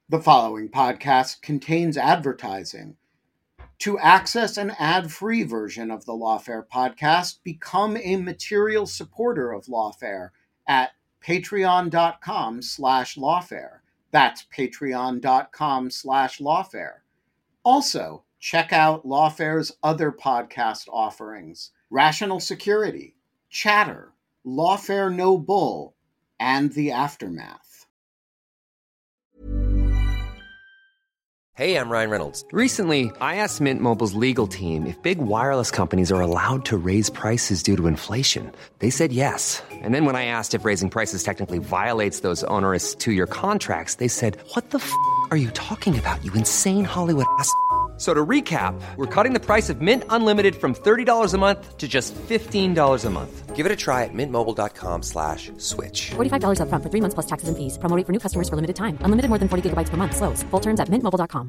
The following podcast contains advertising. To access an ad-free version of the Lawfare podcast, become a material supporter of Lawfare at patreon.com/lawfare. That's patreon.com/lawfare. Also, check out Lawfare's other podcast offerings: Rational Security, Chatter, Lawfare No Bull, and The Aftermath. Hey, I'm Ryan Reynolds. Recently, I asked Mint Mobile's legal team if big wireless companies are allowed to raise prices due to inflation. They said yes. And then when I asked if raising prices technically violates those onerous two-year contracts, they said, "What the f*** are you talking about, you insane Hollywood ass?" So to recap, we're cutting the price of Mint Unlimited from $30 a month to just $15 a month. Give it a try at mintmobile.com/switch. $45 up front for 3 months plus taxes and fees. Promo rate for new customers for limited time. Unlimited more than 40 gigabytes per month. Slows full terms at mintmobile.com.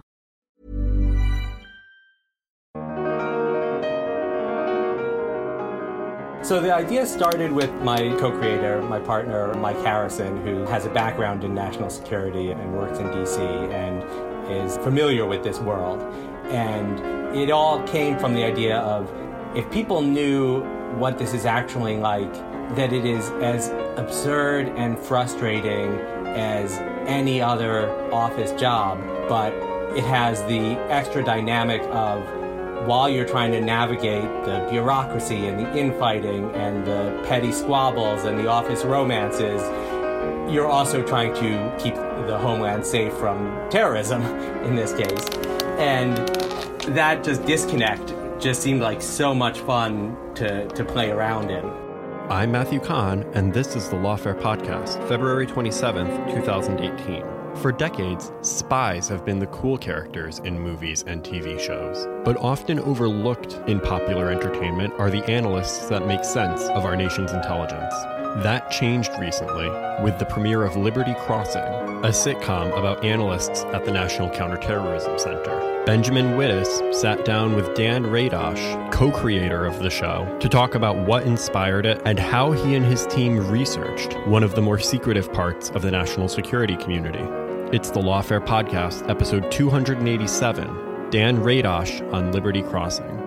So the idea started with my co-creator, my partner, Mike Harrison, who has a background in national security and works in DC and is familiar with this world. And it all came from the idea of, if people knew what this is actually like, that it is as absurd and frustrating as any other office job, but it has the extra dynamic of, while you're trying to navigate the bureaucracy and the infighting and the petty squabbles and the office romances, you're also trying to keep the homeland safe from terrorism, in this case. And that just disconnect just seemed like so much fun to play around in. I'm Matthew Kahn, and this is the Lawfare Podcast, February 27th, 2018. For decades, spies have been the cool characters in movies and TV shows, but often overlooked in popular entertainment are the analysts that make sense of our nation's intelligence. That changed recently with the premiere of Liberty Crossing, a sitcom about analysts at the National Counterterrorism Center. Benjamin Wittes sat down with Dan Radosh, co-creator of the show, to talk about what inspired it and how he and his team researched one of the more secretive parts of the national security community. It's the Lawfare Podcast, episode 287, Dan Radosh on Liberty Crossing.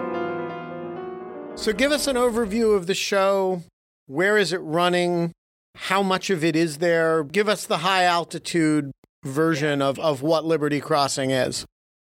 So give us an overview of the show. Where is it running? How much of it is there? Give us the high-altitude version of what Liberty Crossing is.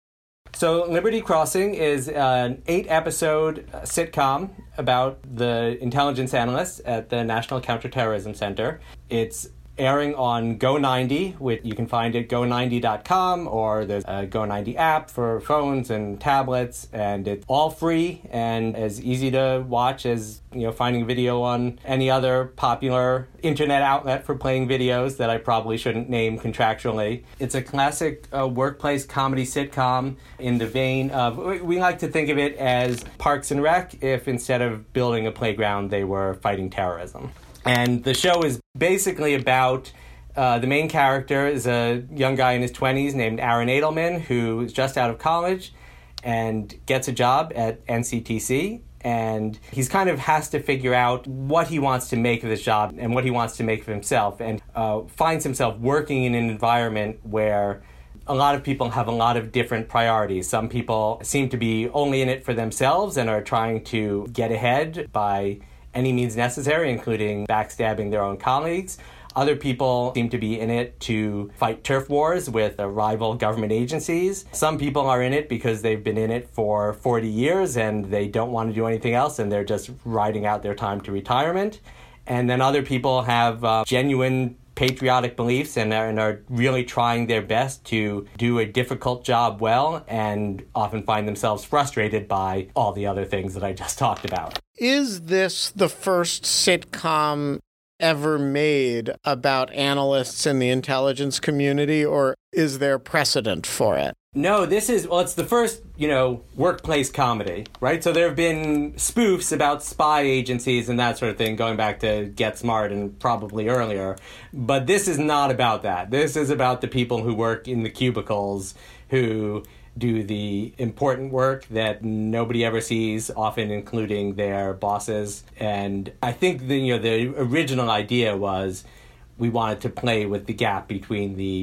So Liberty Crossing is an 8-episode sitcom about the intelligence analysts at the National Counterterrorism Center. It's airing on Go90, which you can find at go90.com, or there's a Go90 app for phones and tablets, and it's all free and as easy to watch as, finding a video on any other popular internet outlet for playing videos that I probably shouldn't name contractually. It's a classic workplace comedy sitcom in the vein of, we like to think of it as Parks and Rec if instead of building a playground they were fighting terrorism. And the show is basically about the main character is a young guy in his 20s named Aaron Edelman, who is just out of college and gets a job at NCTC. And he's kind of has to figure out what he wants to make of this job and what he wants to make of himself, and finds himself working in an environment where a lot of people have a lot of different priorities. Some people seem to be only in it for themselves and are trying to get ahead by any means necessary, including backstabbing their own colleagues. Other people seem to be in it to fight turf wars with rival government agencies. Some people are in it because they've been in it for 40 years and they don't want to do anything else and they're just riding out their time to retirement. And then other people have genuine patriotic beliefs and are really trying their best to do a difficult job well, and often find themselves frustrated by all the other things that I just talked about. Is this the first sitcom ever made about analysts in the intelligence community, or is there precedent for it? No, it's the first, workplace comedy, right? So there have been spoofs about spy agencies and that sort of thing going back to Get Smart and probably earlier. But this is not about that. This is about the people who work in the cubicles, who do the important work that nobody ever sees, often including their bosses. And I think the original idea was we wanted to play with the gap between the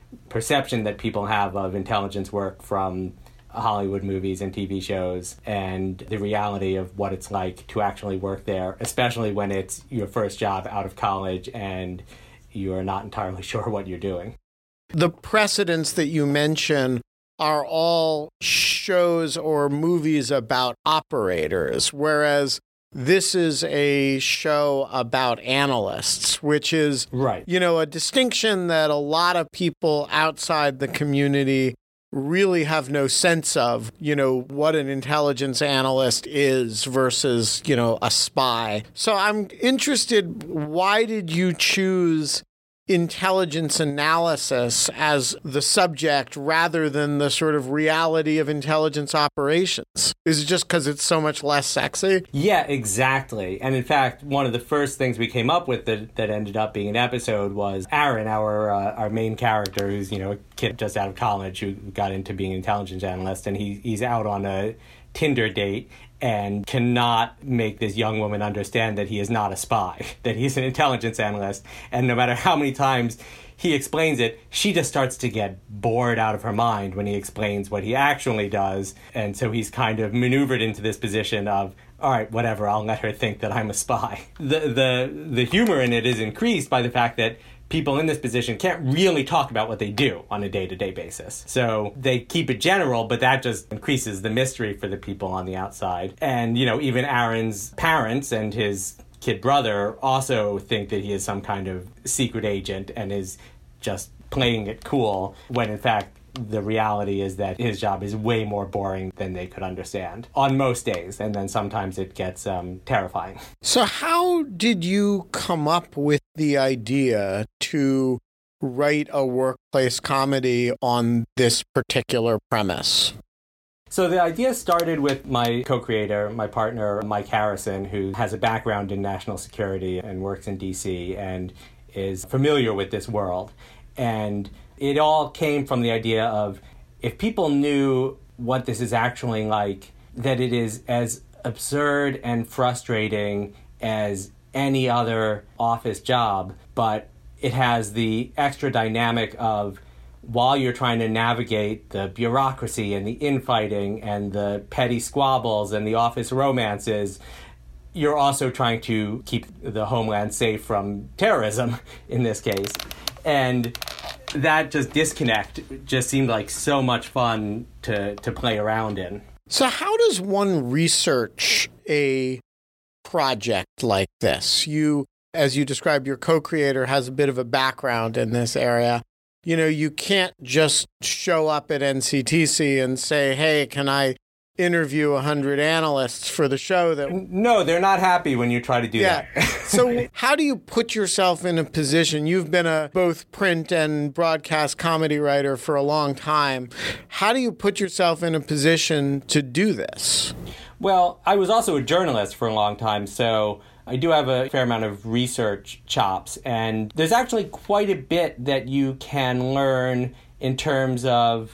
perception that people have of intelligence work from Hollywood movies and TV shows, and the reality of what it's like to actually work there, especially when it's your first job out of college and you're not entirely sure what you're doing. The precedents that you mention are all shows or movies about operators, whereas this is a show about analysts, which is, right, a distinction that a lot of people outside the community really have no sense of, what an intelligence analyst is versus, a spy. So I'm interested, why did you choose intelligence analysis as the subject rather than the sort of reality of intelligence operations? Is it just because it's so much less sexy? Yeah, exactly. And in fact, one of the first things we came up with that ended up being an episode was Aaron, our main character, who's, a kid just out of college who got into being an intelligence analyst, and he's out on a Tinder date and cannot make this young woman understand that he is not a spy, that he's an intelligence analyst. And no matter how many times he explains it, she just starts to get bored out of her mind when he explains what he actually does. And so he's kind of maneuvered into this position of, all right, whatever, I'll let her think that I'm a spy. The humor in it is increased by the fact that people in this position can't really talk about what they do on a day-to-day basis. So they keep it general, but that just increases the mystery for the people on the outside. And, even Aaron's parents and his kid brother also think that he is some kind of secret agent and is just playing it cool, when in fact the reality is that his job is way more boring than they could understand on most days, and then sometimes it gets terrifying. So how did you come up with the idea to write a workplace comedy on this particular premise? So the idea started with my co-creator, my partner, Mike Harrison, who has a background in national security and works in D.C. and is familiar with this world. And it all came from the idea of, if people knew what this is actually like, that it is as absurd and frustrating as any other office job, but it has the extra dynamic of, while you're trying to navigate the bureaucracy and the infighting and the petty squabbles and the office romances, you're also trying to keep the homeland safe from terrorism, in this case. And that disconnect just seemed like so much fun to play around in. So how does one research a project like this? You, as you described, your co-creator has a bit of a background in this area. You can't just show up at NCTC and say, hey, can I interview 100 analysts for the show? No, they're not happy when you try to do that. So how do you put yourself in a position? You've been a both print and broadcast comedy writer for a long time. How do you put yourself in a position to do this? Well, I was also a journalist for a long time, so I do have a fair amount of research chops, and there's actually quite a bit that you can learn in terms of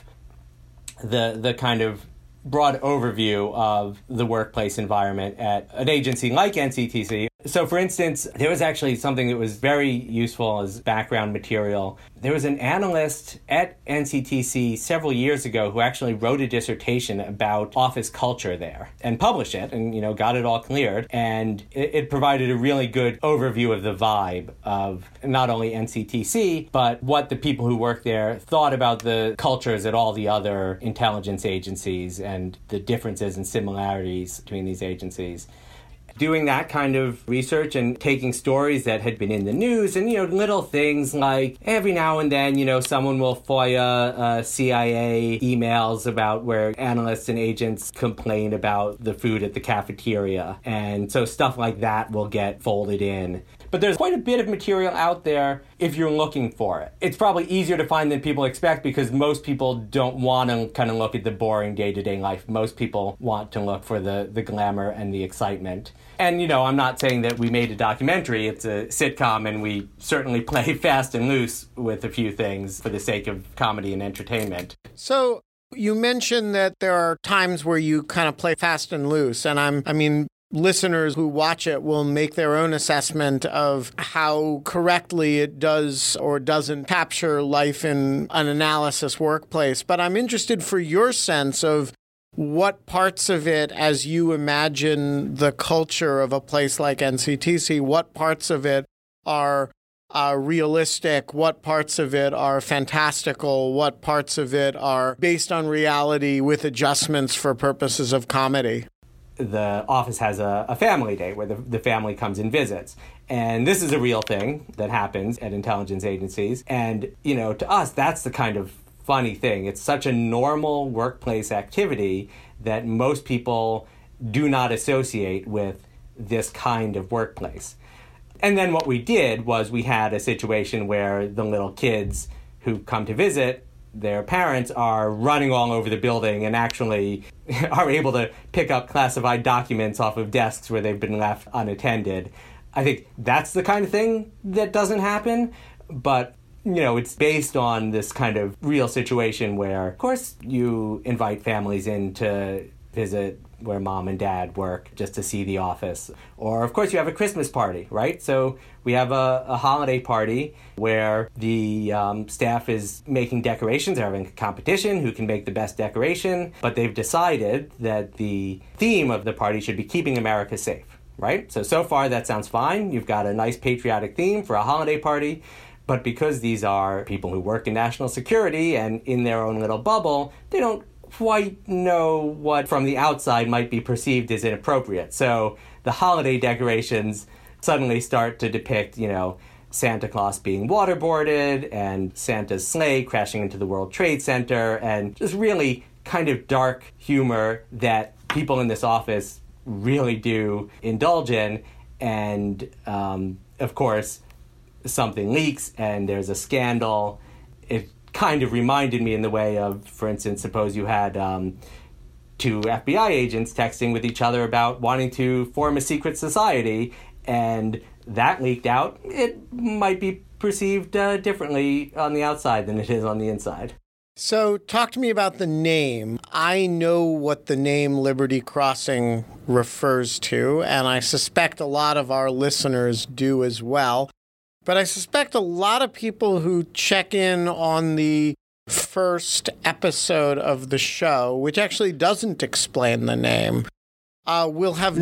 the kind of broad overview of the workplace environment at an agency like NCTC. So, for instance, there was actually something that was very useful as background material. There was an analyst at NCTC several years ago who actually wrote a dissertation about office culture there and published it and, got it all cleared. And it provided a really good overview of the vibe of not only NCTC, but what the people who work there thought about the cultures at all the other intelligence agencies and the differences and similarities between these agencies. Doing that kind of research and taking stories that had been in the news and, little things like every now and then, someone will FOIA CIA emails about where analysts and agents complain about the food at the cafeteria. And so stuff like that will get folded in. But there's quite a bit of material out there if you're looking for it. It's probably easier to find than people expect because most people don't want to kind of look at the boring day-to-day life. Most people want to look for the glamour and the excitement. And, I'm not saying that we made a documentary. It's a sitcom, and we certainly play fast and loose with a few things for the sake of comedy and entertainment. So you mentioned that there are times where you kind of play fast and loose, and listeners who watch it will make their own assessment of how correctly it does or doesn't capture life in an analysis workplace. But I'm interested for your sense of what parts of it, as you imagine the culture of a place like NCTC, what parts of it are realistic, what parts of it are fantastical, what parts of it are based on reality with adjustments for purposes of comedy. The office has a family day where the family comes and visits. And this is a real thing that happens at intelligence agencies. And, to us, that's the kind of funny thing. It's such a normal workplace activity that most people do not associate with this kind of workplace. And then what we did was we had a situation where the little kids who come to visit, their parents are running all over the building and actually are able to pick up classified documents off of desks where they've been left unattended. I think that's the kind of thing that doesn't happen, but it's based on this kind of real situation where, of course, you invite families in to visit where mom and dad work just to see the office. Or, of course, you have a Christmas party, right? So we have a holiday party where the staff is making decorations. They're having a competition who can make the best decoration. But they've decided that the theme of the party should be keeping America safe, right? So far, that sounds fine. You've got a nice patriotic theme for a holiday party. But because these are people who work in national security and in their own little bubble, they don't quite know what from the outside might be perceived as inappropriate. So the holiday decorations suddenly start to depict, Santa Claus being waterboarded and Santa's sleigh crashing into the World Trade Center, and just really kind of dark humor that people in this office really do indulge in. And, of course, something leaks and there's a scandal. It kind of reminded me in the way of, for instance, suppose you had two FBI agents texting with each other about wanting to form a secret society, and that leaked out. It might be perceived differently on the outside than it is on the inside. So talk to me about the name. I know what the name Liberty Crossing refers to, and I suspect a lot of our listeners do as well. But I suspect a lot of people who check in on the first episode of the show, which actually doesn't explain the name, will have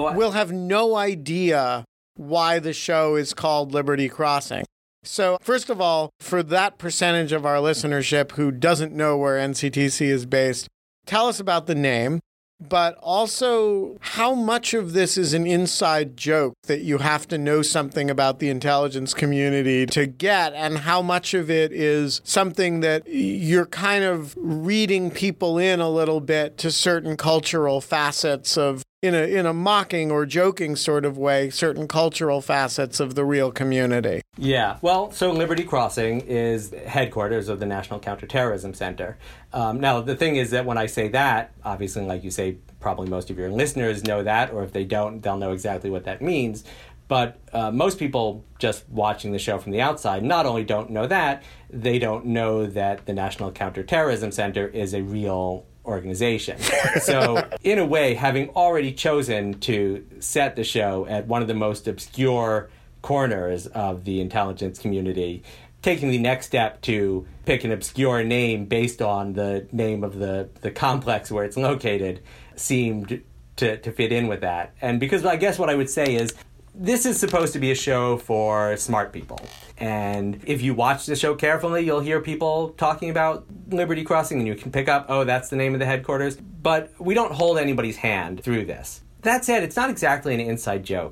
no idea why the show is called Liberty Crossing. So first of all, for that percentage of our listenership who doesn't know where NCTC is based, tell us about the name. But also, how much of this is an inside joke that you have to know something about the intelligence community to get, and how much of it is something that you're kind of reading people in a little bit to certain cultural facets of, in a mocking or joking sort of way, certain cultural facets of the real community. Yeah, well, so Liberty Crossing is headquarters of the National Counterterrorism Center. Now, the thing is that when I say that, obviously, like you say, probably most of your listeners know that, or if they don't, they'll know exactly what that means. But most people just watching the show from the outside not only don't know that, they don't know that the National Counterterrorism Center is a real organization. So, in a way, having already chosen to set the show at one of the most obscure corners of the intelligence community, taking the next step to pick an obscure name based on the name of the complex where it's located seemed to fit in with that. And because I guess what I would say is, this is supposed to be a show for smart people. And if you watch the show carefully, you'll hear people talking about Liberty Crossing, and you can pick up, oh, that's the name of the headquarters. But we don't hold anybody's hand through this. That said, it's not exactly an inside joke.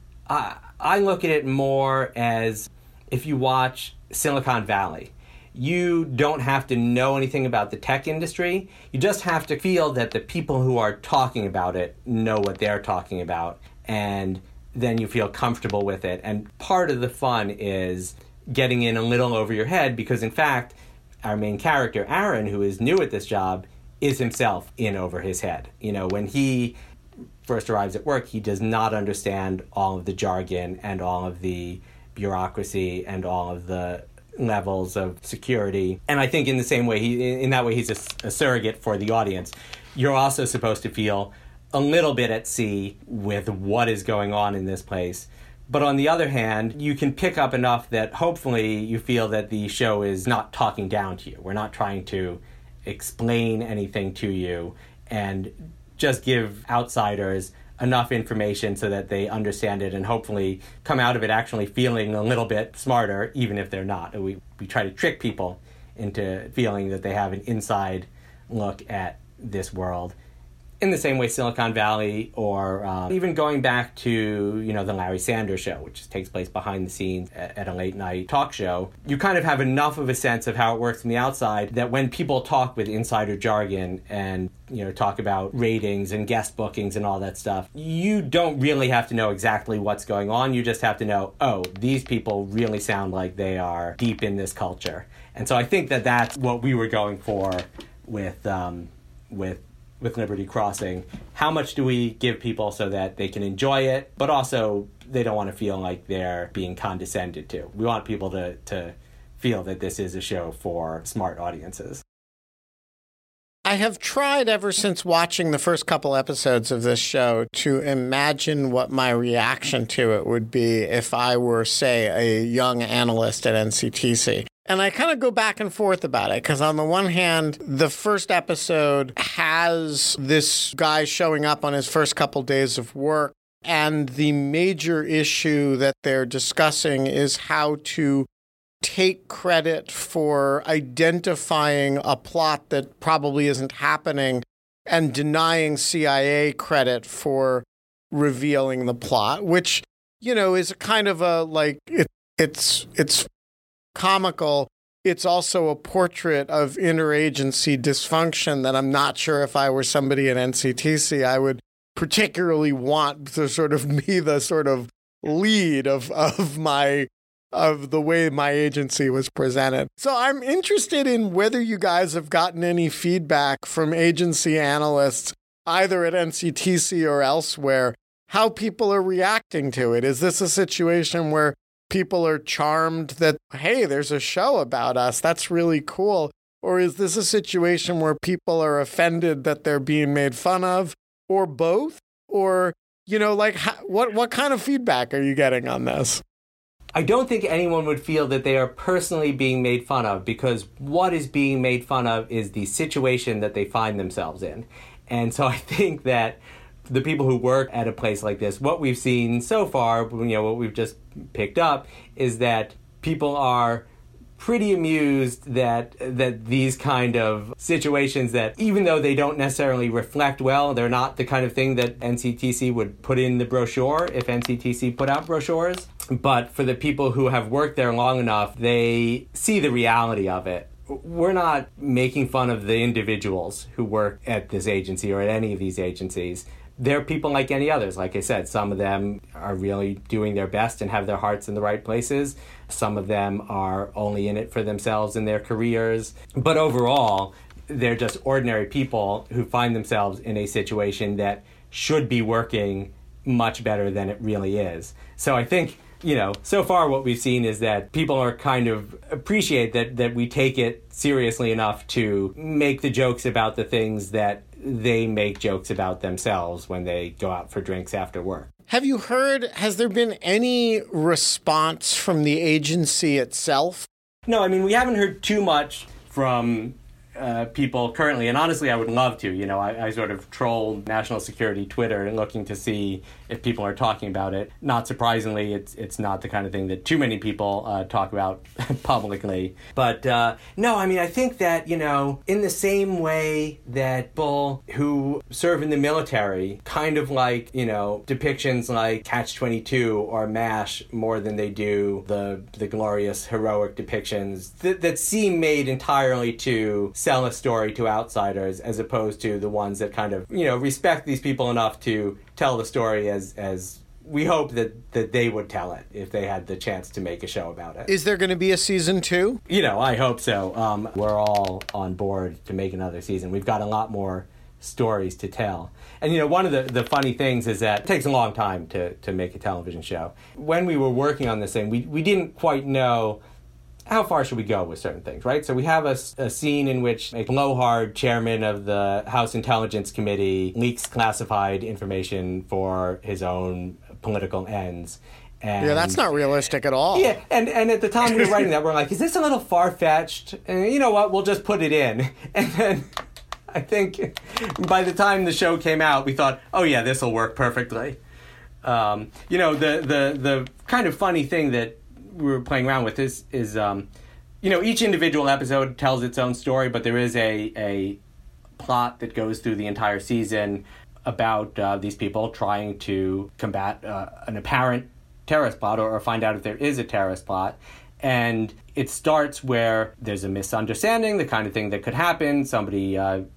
I look at it more as if you watch Silicon Valley. You don't have to know anything about the tech industry. You just have to feel that the people who are talking about it know what they're talking about, and then you feel comfortable with it. And part of the fun is getting in a little over your head because, in fact, our main character, Aaron, who is new at this job, is himself in over his head. When he first arrives at work, he does not understand all of the jargon and all of the bureaucracy and all of the levels of security. And I think in the same way, in that way, he's a surrogate for the audience. You're also supposed to feel a little bit at sea with what is going on in this place. But on the other hand, you can pick up enough that hopefully you feel that the show is not talking down to you. We're not trying to explain anything to you and just give outsiders enough information so that they understand it and hopefully come out of it actually feeling a little bit smarter, even if they're not. We try to trick people into feeling that they have an inside look at this world. In the same way Silicon Valley or even going back to, the Larry Sanders Show, which takes place behind the scenes at a late night talk show, you kind of have enough of a sense of how it works from the outside that when people talk with insider jargon and, talk about ratings and guest bookings and all that stuff, you don't really have to know exactly what's going on. You just have to know, oh, these people really sound like they are deep in this culture. And so I think that that's what we were going for with Liberty Crossing. How much do we give people so that they can enjoy it, but also they don't want to feel like they're being condescended to? We want people to feel that this is a show for smart audiences. I have tried ever since watching the first couple episodes of this show to imagine what my reaction to it would be if I were, say, a young analyst at NCTC. And I kind of go back and forth about it because on the one hand, the first episode has this guy showing up on his first couple days of work, and the major issue that they're discussing is how to take credit for identifying a plot that probably isn't happening and denying CIA credit for revealing the plot, which, is kind of a, it's comical. It's also a portrait of interagency dysfunction that I'm not sure if I were somebody at NCTC, I would particularly want to sort of be the sort of lead of the way my agency was presented. So I'm interested in whether you guys have gotten any feedback from agency analysts, either at NCTC or elsewhere, how people are reacting to it. Is this a situation where people are charmed that, hey, there's a show about us, that's really cool? Or is this a situation where people are offended that they're being made fun of? Or both? Or, what kind of feedback are you getting on this? I don't think anyone would feel that they are personally being made fun of, because what is being made fun of is the situation that they find themselves in. And so I think that the people who work at a place like this, what we've seen so far, what we've just picked up, is that people are pretty amused that these kind of situations that, even though they don't necessarily reflect well, they're not the kind of thing that NCTC would put in the brochure if NCTC put out brochures. But for the people who have worked there long enough, they see the reality of it. We're not making fun of the individuals who work at this agency or at any of these agencies. They're people like any others. Like I said, some of them are really doing their best and have their hearts in the right places. Some of them are only in it for themselves and their careers. But overall, they're just ordinary people who find themselves in a situation that should be working much better than it really is. So I think, so far what we've seen is that people are kind of appreciate that we take it seriously enough to make the jokes about the things that they make jokes about themselves when they go out for drinks after work. Have you heard, has there been any response from the agency itself? No, we haven't heard too much from people currently, and honestly I would love to. I sort of troll national security Twitter and looking to see if people are talking about it. Not surprisingly, it's not the kind of thing that too many people talk about publicly. But no, I think that, in the same way that people who serve in the military kind of like, depictions like Catch-22 or MASH more than they do the glorious heroic depictions that seem made entirely to sell a story to outsiders, as opposed to the ones that kind of, respect these people enough to tell the story as we hope that they would tell it if they had the chance to make a show about it. Is there going to be a season 2? I hope so. We're all on board to make another season. We've got a lot more stories to tell. And, one of the funny things is that it takes a long time to make a television show. When we were working on this thing, we didn't quite know how far should we go with certain things, right? So we have a scene in which a blowhard chairman of the House Intelligence Committee leaks classified information for his own political ends. And that's not realistic at all. Yeah, and at the time we were writing that, we're like, is this a little far-fetched? And you know what, we'll just put it in. And then I think by the time the show came out, we thought, oh yeah, this will work perfectly. The kind of funny thing that we were playing around with is each individual episode tells its own story, but there is a plot that goes through the entire season about these people trying to combat an apparent terrorist plot or find out if there is a terrorist plot. And it starts where there's a misunderstanding, the kind of thing that could happen. Somebody,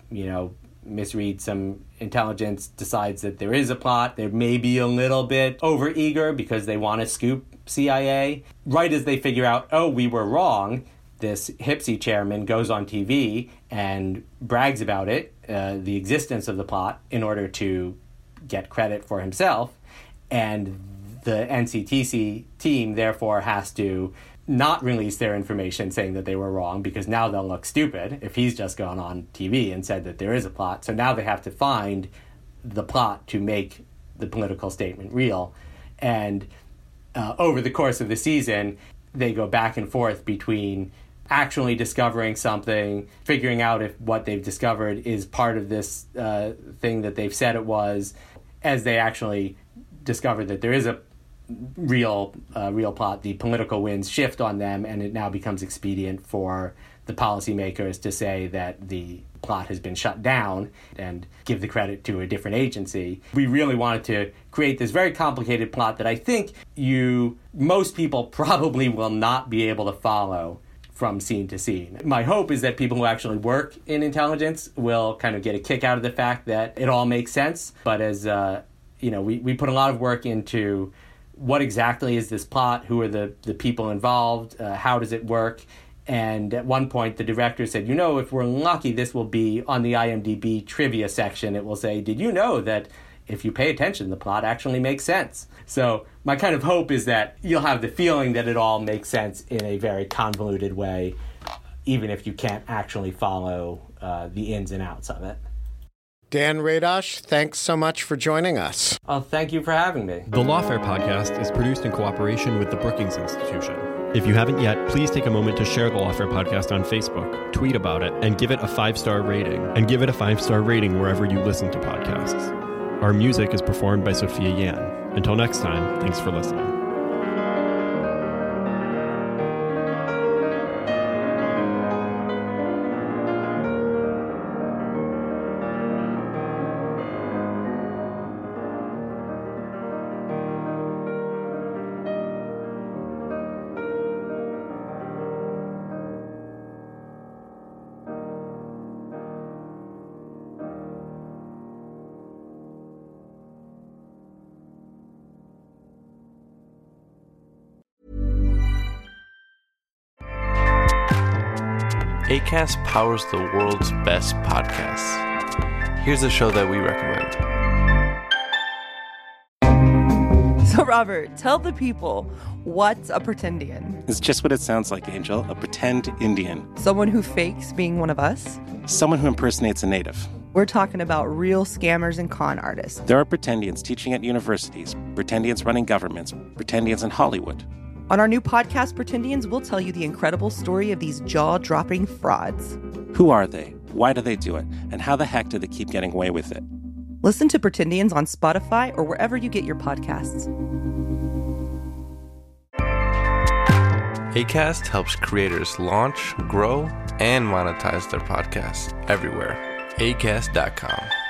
misreads some intelligence, decides that there is a plot. They may be a little bit overeager because they want to scoop CIA. Right as they figure out, oh, we were wrong, this HPSI chairman goes on TV and brags about it, the existence of the plot, in order to get credit for himself. And the NCTC team, therefore, has to not release their information saying that they were wrong, because now they'll look stupid if he's just gone on TV and said that there is a plot. So now they have to find the plot to make the political statement real. And over the course of the season, they go back and forth between actually discovering something, figuring out if what they've discovered is part of this thing that they've said it was, as they actually discover that there is a real plot. The political winds shift on them, and it now becomes expedient for the policymakers to say that the plot has been shut down and give the credit to a different agency. We really wanted to create this very complicated plot that I think most people probably will not be able to follow from scene to scene. My hope is that people who actually work in intelligence will kind of get a kick out of the fact that it all makes sense. But as we put a lot of work into what exactly is this plot, who are the people involved, how does it work. And at one point, the director said, if we're lucky, this will be on the IMDb trivia section. It will say, did you know that if you pay attention, the plot actually makes sense? So my kind of hope is that you'll have the feeling that it all makes sense in a very convoluted way, even if you can't actually follow the ins and outs of it. Dan Raidosh, thanks so much for joining us. Oh, thank you for having me. The Lawfare podcast is produced in cooperation with the Brookings Institution. If you haven't yet, please take a moment to share the Lawfare podcast on Facebook, tweet about it, and give it a 5-star rating. And give it a 5-star rating wherever you listen to podcasts. Our music is performed by Sophia Yan. Until next time, thanks for listening. Acast powers the world's best podcasts. Here's a show that we recommend. So, Robert, tell the people, what's a pretendian? It's just what it sounds like, Angel. A pretend Indian. Someone who fakes being one of us? Someone who impersonates a native. We're talking about real scammers and con artists. There are pretendians teaching at universities, pretendians running governments, pretendians in Hollywood. On our new podcast, Pretendians, we'll tell you the incredible story of these jaw-dropping frauds. Who are they? Why do they do it? And how the heck do they keep getting away with it? Listen to Pretendians on Spotify or wherever you get your podcasts. Acast helps creators launch, grow, and monetize their podcasts everywhere. Acast.com.